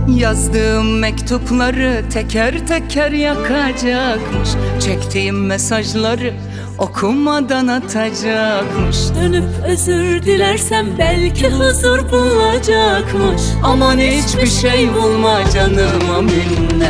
Yazdığım mektupları teker teker yakacakmış. Çektiğim mesajları okumadan atacakmış. Dönüp özür dilersem belki huzur bulacakmış. Aman hiçbir şey bulma canıma minnet.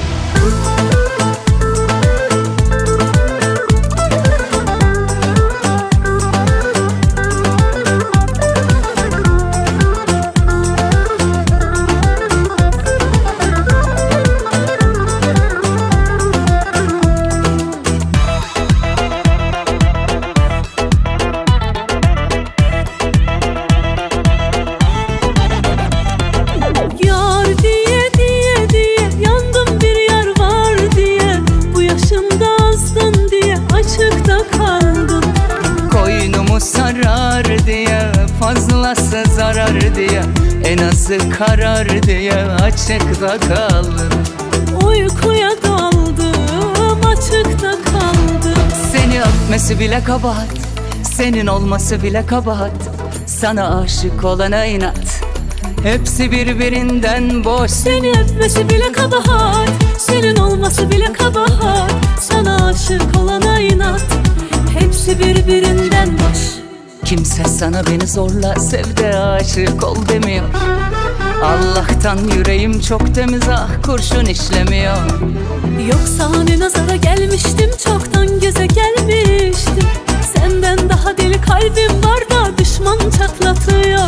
Sarar diye, fazlası zarar diye, en azı karar diye açıkta kaldım. Uykuya daldım, açıkta kaldım. Seni öpmesi bile kabahat, senin olması bile kabahat. Sana aşık olana inat, hepsi birbirinden boş. Seni öpmesi bile kabahat, senin olması bile kabahat. Sana aşık olana inat, hepsi birbirinden boş. Kimse sana beni zorla sev de aşık ol demiyor. Allah'tan yüreğim çok temiz, ah kurşun işlemiyor. Yoksa hani nazara gelmiştim, çoktan göze gelmiştim. Senden daha deli kalbim var da düşman çatlatıyor.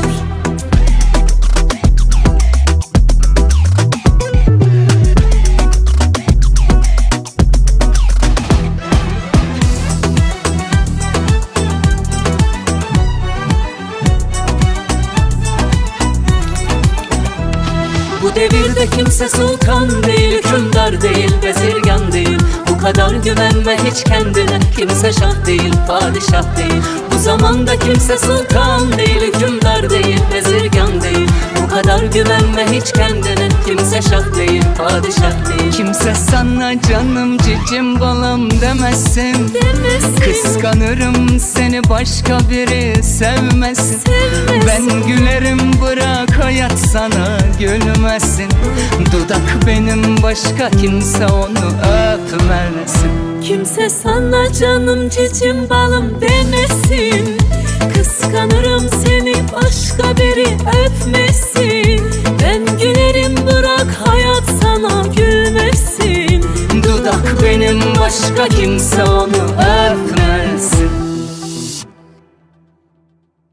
Bu devirde kimse sultan değil, hükümdar değil, bezirgan değil. Bu kadar güvenme hiç kendine, kimse şah değil, padişah değil. Bu zamanda kimse sultan değil, hükümdar değil, bezirgan değil. Bu kadar güvenme hiç kendine, kimse şah değil, padişah değil. Kimse sana canım cicim balam demesin, kıskanırım seni başka biri sevmesin. Ben gülerim bırak hayat sana gülmesin. Dudak benim başka kimse onu öpmesin. Kimse sana canım cicim balım demesin. Kıskanırım seni başka biri öpmesin. Ben gülerim bırak hayat sana gülmesin. Dudak benim başka kimse onu